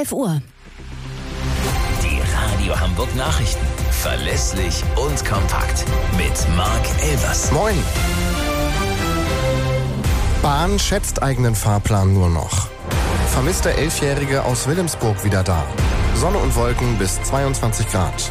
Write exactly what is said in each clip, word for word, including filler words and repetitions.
elf Uhr. Die Radio Hamburg Nachrichten. Verlässlich und kompakt. Mit Marc Elvers. Moin. Bahn schätzt eigenen Fahrplan nur noch. Vermisste Elfjährige aus Wilhelmsburg wieder da. Sonne und Wolken bis zweiundzwanzig Grad.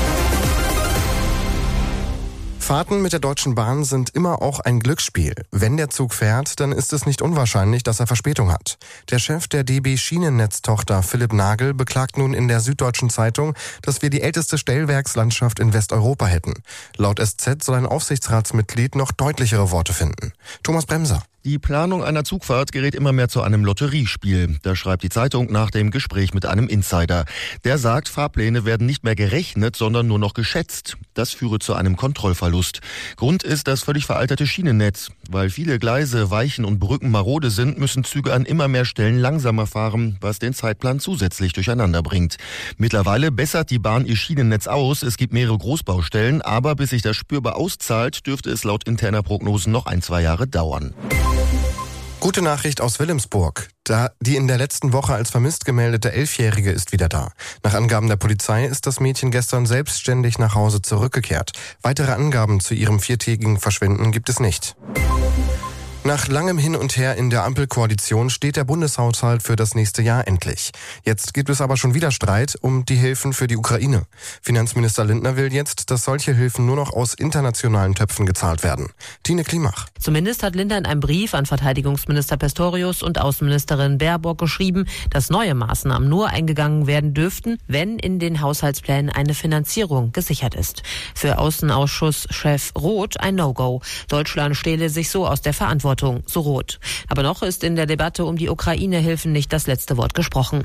Fahrten mit der Deutschen Bahn sind immer auch ein Glücksspiel. Wenn der Zug fährt, dann ist es nicht unwahrscheinlich, dass er Verspätung hat. Der Chef der D B Schienennetztochter Philipp Nagel beklagt nun in der Süddeutschen Zeitung, dass wir die älteste Stellwerkslandschaft in Westeuropa hätten. Laut S Z soll ein Aufsichtsratsmitglied noch deutlichere Worte finden. Thomas Bremser. Die Planung einer Zugfahrt gerät immer mehr zu einem Lotteriespiel. Das schreibt die Zeitung nach dem Gespräch mit einem Insider. Der sagt, Fahrpläne werden nicht mehr gerechnet, sondern nur noch geschätzt. Das führe zu einem Kontrollverlust. Grund ist das völlig veraltete Schienennetz. Weil viele Gleise, Weichen und Brücken marode sind, müssen Züge an immer mehr Stellen langsamer fahren, was den Zeitplan zusätzlich durcheinander bringt. Mittlerweile bessert die Bahn ihr Schienennetz aus. Es gibt mehrere Großbaustellen, aber bis sich das spürbar auszahlt, dürfte es laut interner Prognosen noch ein, zwei Jahre dauern. Gute Nachricht aus Wilhelmsburg. Da die in der letzten Woche als vermisst gemeldete Elfjährige ist wieder da. Nach Angaben der Polizei ist das Mädchen gestern selbstständig nach Hause zurückgekehrt. Weitere Angaben zu ihrem viertägigen Verschwinden gibt es nicht. Nach langem Hin und Her in der Ampelkoalition steht der Bundeshaushalt für das nächste Jahr endlich. Jetzt gibt es aber schon wieder Streit um die Hilfen für die Ukraine. Finanzminister Lindner will jetzt, dass solche Hilfen nur noch aus internationalen Töpfen gezahlt werden. Tine Klimach. Zumindest hat Lindner in einem Brief an Verteidigungsminister Pistorius und Außenministerin Baerbock geschrieben, dass neue Maßnahmen nur eingegangen werden dürften, wenn in den Haushaltsplänen eine Finanzierung gesichert ist. Für Außenausschuschef Roth ein No-Go. Deutschland stehle sich so aus der Verantwortung. So Roth. Aber noch ist in der Debatte um die Ukraine-Hilfen nicht das letzte Wort gesprochen.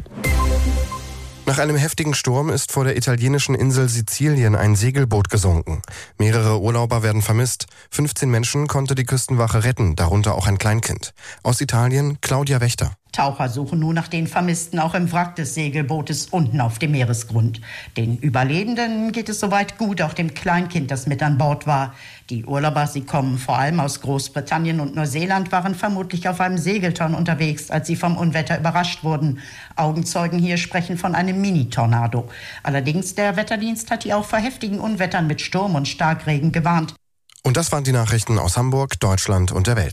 Nach einem heftigen Sturm ist vor der italienischen Insel Sizilien ein Segelboot gesunken. Mehrere Urlauber werden vermisst. fünfzehn Menschen konnte die Küstenwache retten, darunter auch ein Kleinkind. Aus Italien Claudia Wächter. Taucher suchen nun nach den Vermissten auch im Wrack des Segelbootes unten auf dem Meeresgrund. Den Überlebenden geht es soweit gut, auch dem Kleinkind, das mit an Bord war. Die Urlauber, sie kommen vor allem aus Großbritannien und Neuseeland, waren vermutlich auf einem Segeltörn unterwegs, als sie vom Unwetter überrascht wurden. Augenzeugen hier sprechen von einem Mini-Tornado. Allerdings, der Wetterdienst hat hier auch vor heftigen Unwettern mit Sturm und Starkregen gewarnt. Und das waren die Nachrichten aus Hamburg, Deutschland und der Welt.